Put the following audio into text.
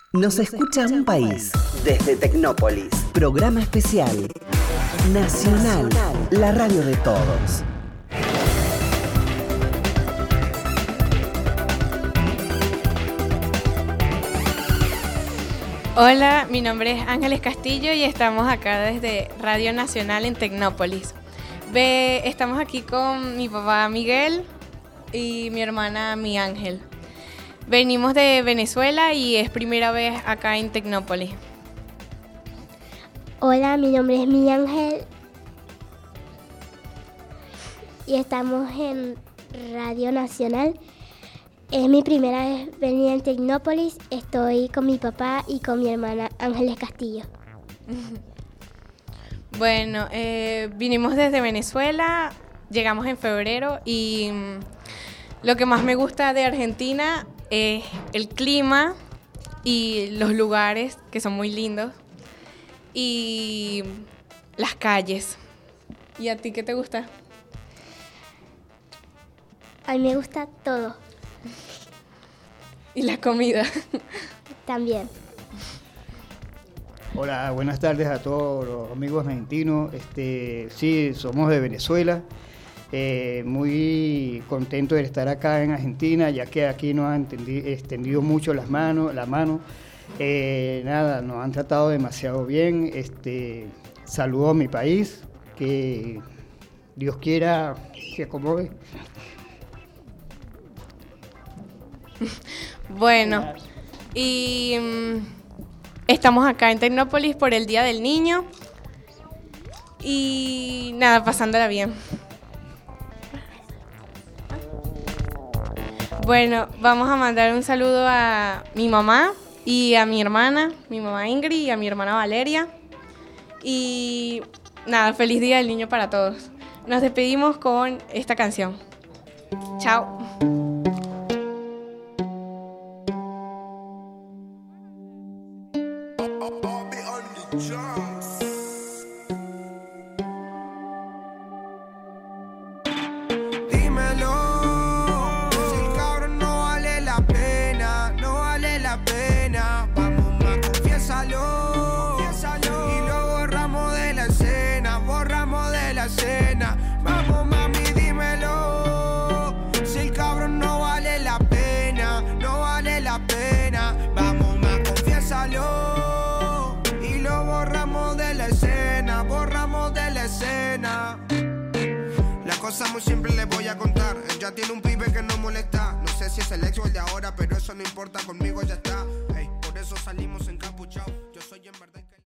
Nos escucha un país. Desde Tecnópolis. Programa especial. Nacional. La radio de todos. Hola, mi nombre es Ángeles Castillo y estamos acá desde Radio Nacional en Tecnópolis. Estamos aquí con mi papá Miguel y mi hermana Mi Ángel. Venimos de Venezuela y es primera vez acá en Tecnópolis. Hola, mi nombre es Mi Ángel y estamos en Radio Nacional. Es mi primera vez venir en Tecnópolis. Estoy con mi papá y con mi hermana Ángeles Castillo. Bueno, vinimos desde Venezuela, llegamos en febrero y lo que más me gusta de Argentina es el clima y los lugares que son muy lindos y las calles. ¿Y a ti qué te gusta? A mí me gusta todo. Y la comida. También. Hola, buenas tardes a todos los amigos argentinos. Sí, somos de Venezuela. Muy contento de estar acá en Argentina, ya que aquí nos han extendido mucho la mano. Nos han tratado demasiado bien. Saludo a mi país, que Dios quiera que acomode. Bueno, y estamos acá en Tecnópolis por el Día del Niño y nada, pasándola bien. Bueno, vamos a mandar un saludo a mi mamá y a mi hermana, mi mamá Ingrid y a mi hermana Valeria. Y nada, feliz Día del Niño para todos. Nos despedimos con esta canción. Chao. Vamos mami, dímelo. Si el cabrón no vale la pena, no vale la pena. Vamos más, confiésalo. Y lo borramos de la escena, borramos de la escena. La cosa muy simple les voy a contar. Él ya tiene un pibe que no molesta. No sé si es el ex o el de ahora, pero eso no importa, conmigo ya está. Hey, por eso salimos encapuchados.